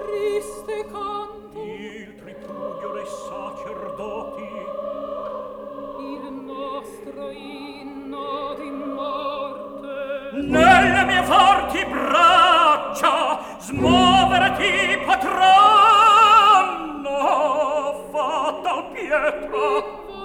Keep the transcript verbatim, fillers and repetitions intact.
triste canto, il tripudio dei sacerdoti, il nostro inno di morte. nelle mie forti braccia smuoverti potranno, fatal pietra.